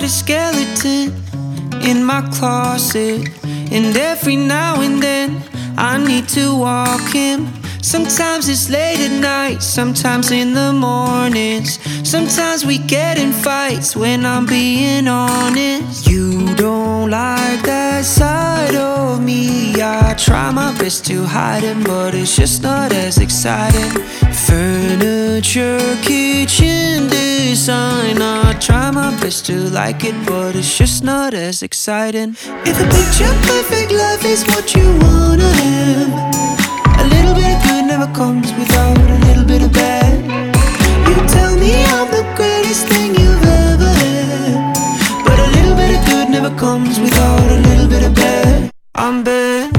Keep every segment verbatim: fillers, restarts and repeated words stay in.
a skeleton in my closet, and every now and then I need to walk him. Sometimes it's late at night, sometimes in the mornings. Sometimes we get in fights when I'm being honest. You don't like that side of me. I try my best to hide it, but it's just not as exciting. Furniture, kitchen design, I try my best to like it, but it's just not as exciting. If a picture perfect life is what you wanna have, a little bit of good never comes without a little bit of bad. You tell me I'm the greatest thing you've ever had, but a little bit of good never comes without a little bit of bad. I'm bad,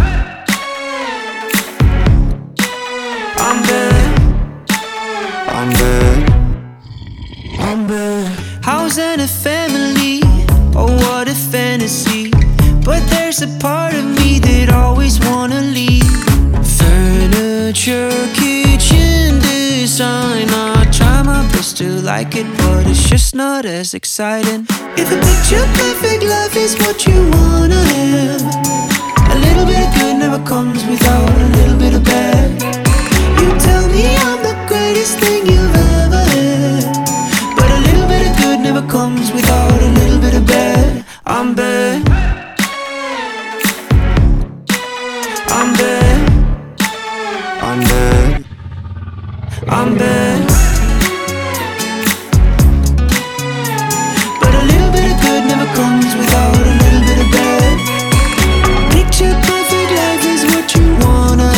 I'm bad, I'm bad, I'm bad. House and a family, oh what a fantasy. But there's a part of me that always wanna leave. Furniture, kitchen design, I try my best to like it, but it's just not as exciting. If a picture perfect life is what you wanna have, a little bit of good never comes without a little bit of bad. You tell me I'm the greatest thing you've ever had, but a little bit of good never comes without a little bit of bad. I'm bad, I'm bad, I'm bad, I'm bad, but a little bit of good never comes without a little bit of bad. Picture perfect life is what you wanna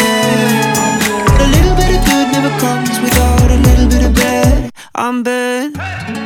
have, but a little bit of good never comes without a little bit of bad. I'm bad.